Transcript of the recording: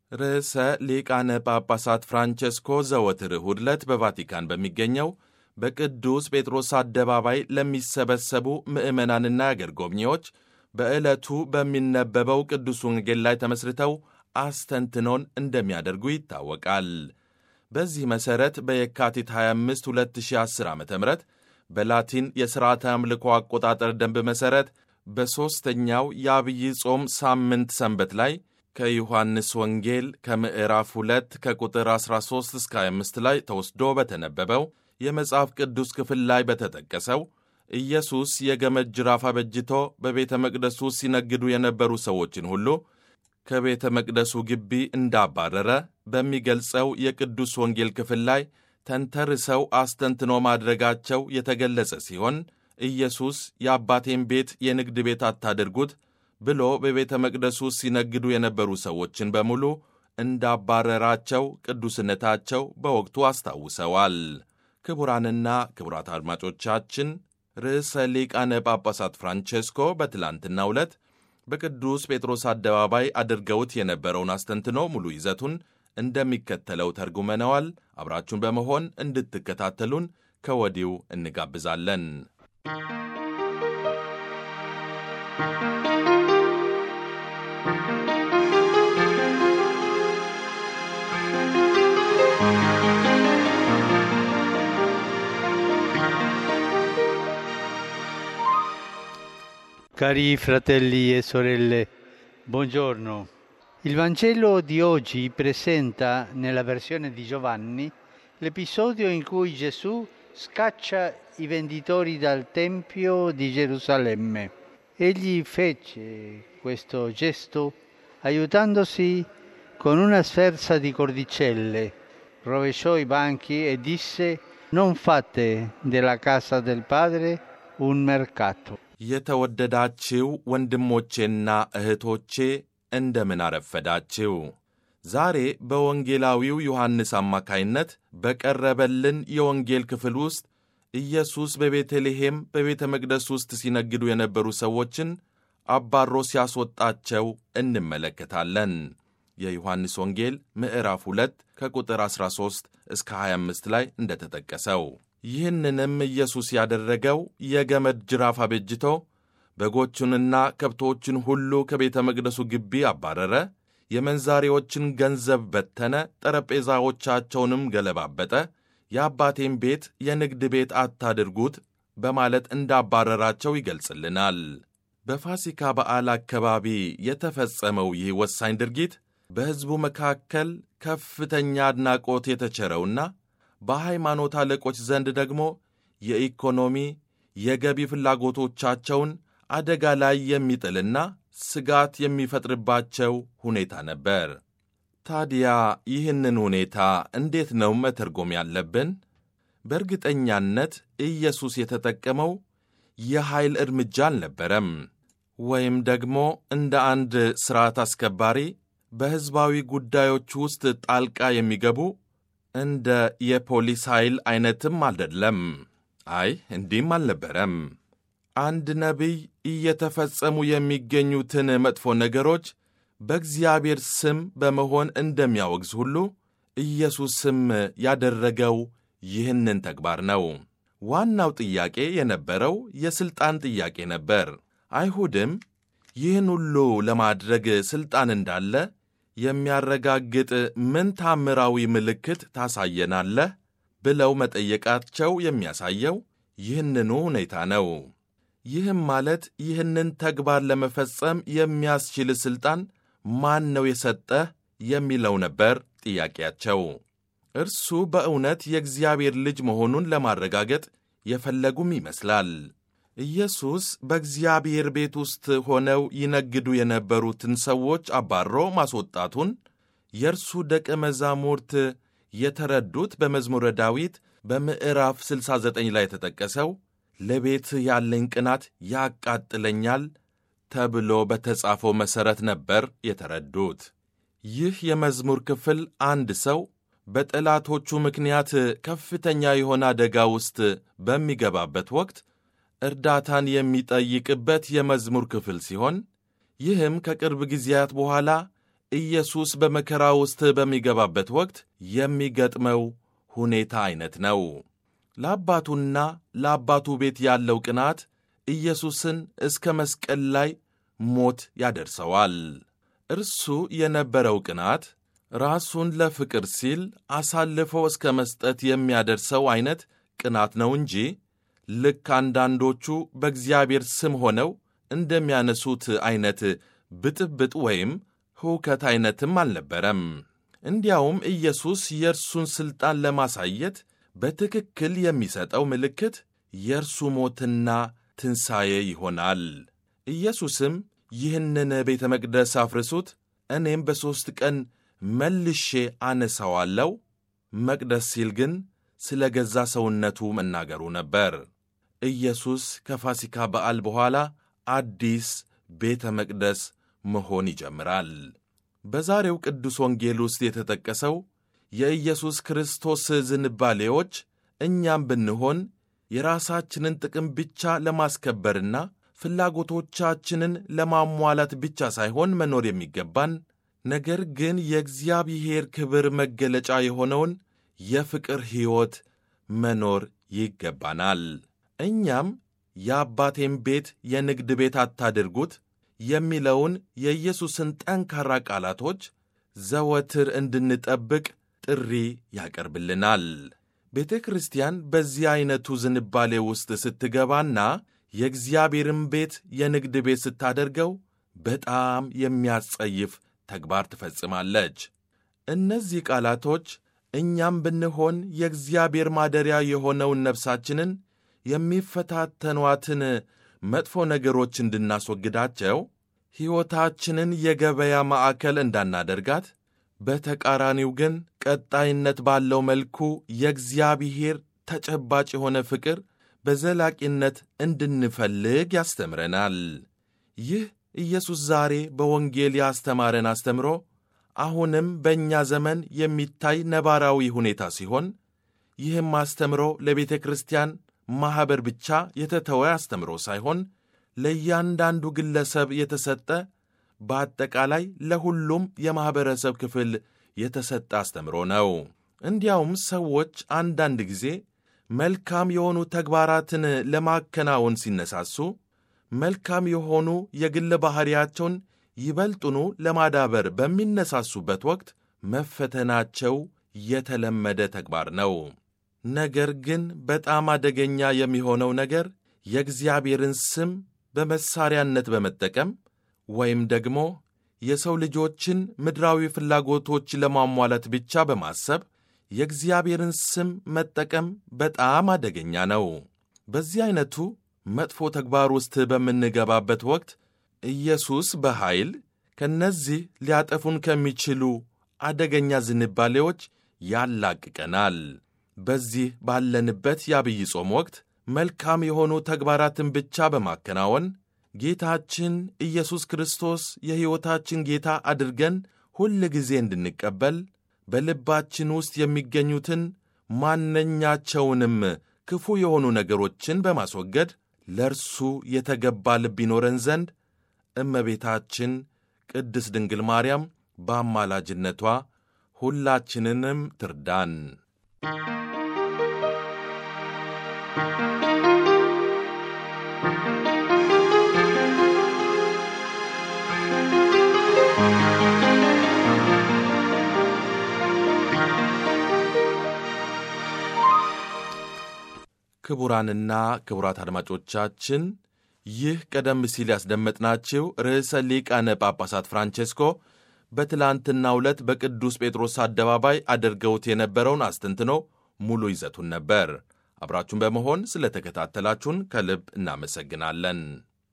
ርዕሰ ሊቃነ ጳጳሳት ፍራንቼስኮ ዘወትር እሁድ ዕለት በቫቲካን በሚገኘው በቅዱስ ጴጥሮስ አደባባይ ለሚሰበሰቡ ምዕመናንና አገር ጎብኚዎች በዕለቱ በሚነበበው ቅዱስ ወንጌል ላይ ተመስርተው አስተንትኖን እንደሚያደርጉ ይታወቃል። በዚህ መሠረት በየካቲት 25 2010 ዓ.ም በላቲን የሥርዓተ አምልኮ አቆጣጠር ደንብ መሠረት በሦስተኛው የአብይ ጾም ሳምንት ሰንበት ላይ ከዮሐንስ ወንጌል ከምዕራፍ 2 ከቁጥር 13 እስከ 25 ላይ ተወስዶ በተነበበው የመጽሐፍ ቅዱስ ክፍል ላይ በተጠቀሰው ኢየሱስ የገመድ ጅራፍ አበጅቶ በቤተ መቅደሱ ሲነግዱ የነበሩ ሰዎችን ሁሉ ከቤተ መቅደሱ ግቢ እንዳባረረ በሚገልጸው የቅዱስ ወንጌል ክፍል ላይ ተንተርሰው አስተንትኖ ማድረጋቸው የተገለጸ ሲሆን ኢየሱስ የአባቴን ቤት የንግድ ቤት አታድርጉት ብሎ በቤተ መቅደሱ ሲነግዱ የነበሩ ሰዎችን በሙሉ እንዳባረራቸው ቅዱስነታቸው በወቅቱ አስታውሰዋል። ክቡራንና ክቡራት አድማጮቻችን ርዕሰ ሊቃነ ጳጳሳት ፍራንቼስኮ በትላንትናው ዕለት በቅዱስ ጴጥሮስ አደባባይ አድርገውት የነበረውን አስተንትኖ ሙሉ ይዘቱን እንደሚከተለው ተርጉመነዋል። አብራችሁን በመሆን እንድትከታተሉን ከወዲሁ እንጋብዛለን። Cari fratelli e sorelle, buongiorno. Il Vangelo di oggi presenta, nella versione di Giovanni, l'episodio in cui Gesù scaccia i venditori dal Tempio di Gerusalemme. Egli fece questo gesto aiutandosi con una sferza di cordicelle, rovesciò i banchi e disse: «Non fate della casa del Padre un mercato». የተወደዳችው ወንድሞቼና እህቶቼ እንደምን አረፈዳችው። ዛሬ በወንጌላዊው ዮሐንስ አማካይነት በቀረበልን የወንጌል ክፍል ውስጥ ኢየሱስ በቤተልሔም በቤተ መቅደስ ውስጥ ሲነግዱ የነበሩ ሰዎችን አባሮ ሲያስወጣቸው እንመለከታለን። የዮሐንስ ወንጌል ምዕራፍ 2 ከቁጥር 13 እስከ 25 ላይ እንደተጠቀሰው ይህንንም ኢየሱስ ያደረገው የገመድ ጅራፍ አበጅቶ በጎቹንና ከብቶቹን ሁሉ ከቤተ መቅደሱ ግቢ አባረረ፣ የመንዛሪዎችን ገንዘብ በተነ፣ ጠረጴዛዎቻቸውንም ገለባበጠ፣ የአባቴን ቤት የንግድ ቤት አታድርጉት በማለት እንዳባረራቸው ይገልጽልናል። በፋሲካ በዓል አካባቢ የተፈጸመው ይህ ወሳኝ ድርጊት በሕዝቡ መካከል ከፍተኛ አድናቆት የተቸረውና በሃይማኖት አለቆች ዘንድ ደግሞ የኢኮኖሚ የገቢ ፍላጎቶቻቸውን አደጋ ላይ የሚጥልና ስጋት የሚፈጥርባቸው ሁኔታ ነበር። ታዲያ ይህንን ሁኔታ እንዴት ነው መተርጎም ያለብን? በእርግጠኛነት ኢየሱስ የተጠቀመው የኃይል እርምጃ አልነበረም፣ ወይም ደግሞ እንደ አንድ ሥርዓት አስከባሪ በሕዝባዊ ጉዳዮች ውስጥ ጣልቃ የሚገቡ እንደ የፖሊስ ኃይል አይነትም አይደለም። አይ እንዲህም አልነበረም። አንድ ነቢይ እየተፈጸሙ የሚገኙትን መጥፎ ነገሮች በእግዚአብሔር ስም በመሆን እንደሚያወግዝ ሁሉ ኢየሱስም ያደረገው ይህንን ተግባር ነው። ዋናው ጥያቄ የነበረው የሥልጣን ጥያቄ ነበር። አይሁድም ይህን ሁሉ ለማድረግ ሥልጣን እንዳለ የሚያረጋግጥ ምን ታምራዊ ምልክት ታሳየናለህ ብለው መጠየቃቸው የሚያሳየው ይህንኑ ሁኔታ ነው። ይህም ማለት ይህንን ተግባር ለመፈጸም የሚያስችል ሥልጣን ማን ነው የሰጠህ የሚለው ነበር ጥያቄያቸው። እርሱ በእውነት የእግዚአብሔር ልጅ መሆኑን ለማረጋገጥ የፈለጉም ይመስላል። ኢየሱስ በእግዚአብሔር ቤት ውስጥ ሆነው ይነግዱ የነበሩትን ሰዎች አባሮ ማስወጣቱን የእርሱ ደቀ መዛሙርት የተረዱት በመዝሙረ ዳዊት በምዕራፍ 69 ላይ የተጠቀሰው ለቤት ያለኝ ቅናት ያቃጥለኛል ተብሎ በተጻፈው መሠረት ነበር የተረዱት። ይህ የመዝሙር ክፍል አንድ ሰው በጠላቶቹ ምክንያት ከፍተኛ የሆነ አደጋ ውስጥ በሚገባበት ወቅት እርዳታን የሚጠይቅበት የመዝሙር ክፍል ሲሆን ይህም ከቅርብ ጊዜያት በኋላ ኢየሱስ በመከራ ውስጥ በሚገባበት ወቅት የሚገጥመው ሁኔታ አይነት ነው። ለአባቱና ለአባቱ ቤት ያለው ቅናት ኢየሱስን እስከ መስቀል ላይ ሞት ያደርሰዋል። እርሱ የነበረው ቅናት ራሱን ለፍቅር ሲል አሳልፎ እስከ መስጠት የሚያደርሰው አይነት ቅናት ነው እንጂ ልክ አንዳንዶቹ በእግዚአብሔር ስም ሆነው እንደሚያነሱት አይነት ብጥብጥ ወይም ሁከት አይነትም አልነበረም። እንዲያውም ኢየሱስ የእርሱን ሥልጣን ለማሳየት በትክክል የሚሰጠው ምልክት የእርሱ ሞትና ትንሣኤ ይሆናል። ኢየሱስም ይህንን ቤተ መቅደስ አፍርሱት፣ እኔም በሦስት ቀን መልሼ አነሣዋለሁ፣ መቅደስ ሲል ግን ስለ ገዛ ሰውነቱ መናገሩ ነበር። ኢየሱስ ከፋሲካ በዓል በኋላ አዲስ ቤተ መቅደስ መሆን ይጀምራል። በዛሬው ቅዱስ ወንጌል ውስጥ የተጠቀሰው የኢየሱስ ክርስቶስ ዝንባሌዎች እኛም ብንሆን የራሳችንን ጥቅም ብቻ ለማስከበርና ፍላጎቶቻችንን ለማሟላት ብቻ ሳይሆን መኖር የሚገባን ነገር ግን የእግዚአብሔር ክብር መገለጫ የሆነውን የፍቅር ሕይወት መኖር ይገባናል። እኛም የአባቴን ቤት የንግድ ቤት አታድርጉት የሚለውን የኢየሱስን ጠንካራ ቃላቶች ዘወትር እንድንጠብቅ ጥሪ ያቀርብልናል። ቤተ ክርስቲያን በዚህ ዐይነቱ ዝንባሌ ውስጥ ስትገባና የእግዚአብሔርን ቤት የንግድ ቤት ስታደርገው በጣም የሚያስጸይፍ ተግባር ትፈጽማለች። እነዚህ ቃላቶች እኛም ብንሆን የእግዚአብሔር ማደሪያ የሆነውን ነፍሳችንን የሚፈታተኗትን መጥፎ ነገሮች እንድናስወግዳቸው፣ ሕይወታችንን የገበያ ማዕከል እንዳናደርጋት፣ በተቃራኒው ግን ቀጣይነት ባለው መልኩ የእግዚአብሔር ተጨባጭ የሆነ ፍቅር በዘላቂነት እንድንፈልግ ያስተምረናል። ይህ ኢየሱስ ዛሬ በወንጌል ያስተማረን አስተምሮ አሁንም በእኛ ዘመን የሚታይ ነባራዊ ሁኔታ ሲሆን ይህም አስተምሮ ለቤተ ክርስቲያን ማኅበር ብቻ የተተወ አስተምሮ ሳይሆን ለእያንዳንዱ ግለሰብ የተሰጠ በአጠቃላይ ለሁሉም የማኅበረሰብ ክፍል የተሰጠ አስተምሮ ነው። እንዲያውም ሰዎች አንዳንድ ጊዜ መልካም የሆኑ ተግባራትን ለማከናወን ሲነሳሱ መልካም የሆኑ የግል ባሕሪያቸውን ይበልጡኑ ለማዳበር በሚነሳሱበት ወቅት መፈተናቸው የተለመደ ተግባር ነው። ነገር ግን በጣም አደገኛ የሚሆነው ነገር የእግዚአብሔርን ስም በመሳሪያነት በመጠቀም ወይም ደግሞ የሰው ልጆችን ምድራዊ ፍላጎቶች ለማሟላት ብቻ በማሰብ የእግዚአብሔርን ስም መጠቀም በጣም አደገኛ ነው። በዚህ ዐይነቱ መጥፎ ተግባር ውስጥ በምንገባበት ወቅት ኢየሱስ በኃይል ከነዚህ ሊያጠፉን ከሚችሉ አደገኛ ዝንባሌዎች ያላቅቀናል። በዚህ ባለንበት የአብይ ጾም ወቅት መልካም የሆኑ ተግባራትን ብቻ በማከናወን ጌታችን ኢየሱስ ክርስቶስ የሕይወታችን ጌታ አድርገን ሁል ጊዜ እንድንቀበል በልባችን ውስጥ የሚገኙትን ማንኛቸውንም ክፉ የሆኑ ነገሮችን በማስወገድ ለእርሱ የተገባ ልብ ይኖረን ዘንድ እመቤታችን ቅድስት ድንግል ማርያም በአማላጅነቷ ሁላችንንም ትርዳን። ክቡራንና ክቡራት አድማጮቻችን ይህ ቀደም ሲል ያስደመጥናችሁ ርዕሰ ሊቃነ ጳጳሳት ፍራንቼስኮ በትላንትናው ዕለት በቅዱስ ጴጥሮስ አደባባይ አድርገውት የነበረውን አስተንትኖ ሙሉ ይዘቱን ነበር። አብራችሁን በመሆን ስለ ተከታተላችሁን ከልብ እናመሰግናለን።